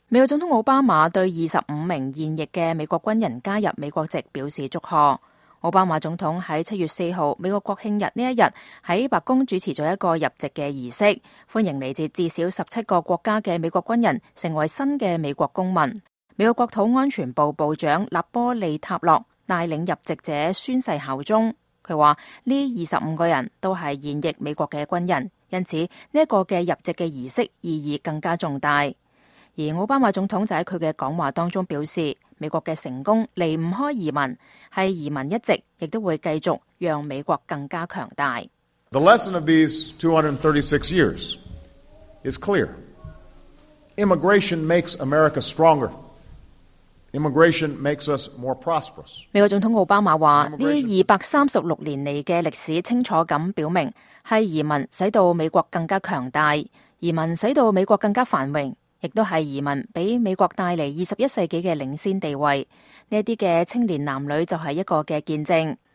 美國總統奧巴馬對25名現役嘅美國軍人加入美國籍表示祝賀。奧巴馬總統喺7月4號美國國慶日呢一日喺白宮主持咗一個入籍嘅儀式，歡迎嚟自至少17個國家嘅美國軍人成為新嘅美國公民。美國國土安全部部長納波利塔洛帶領入籍者宣誓效忠。佢話呢25個人都係現役美國嘅軍人，因此呢一個嘅入籍嘅儀式意義更加重大。而奧巴馬總統就喺佢嘅講話當中表示，美國嘅成功離唔開移民，係移民一直亦都會繼續讓美國更加強大。 The lesson of these 236 years is clear. Immigration makes America stronger. Immigration makes us more prosperous. 美國總統奧巴馬話：呢236年嚟嘅歷史清楚咁表明，係移民使到美國更加強大，移民使到美國更加繁榮。亦都係移民俾美國帶嚟21世紀嘅領先地位，呢一啲嘅青年男女就係一個嘅見證。